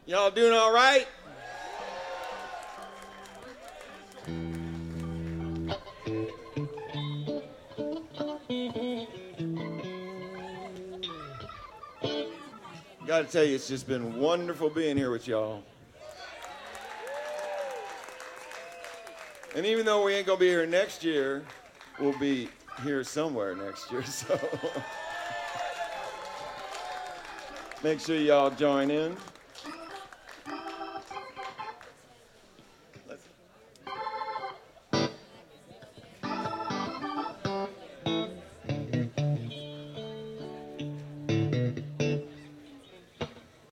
Y'all doing all right? Got to tell you, it's just been wonderful being here with y'all. And even though we ain't going to be here next year, we'll be here somewhere next year. So make sure y'all join in.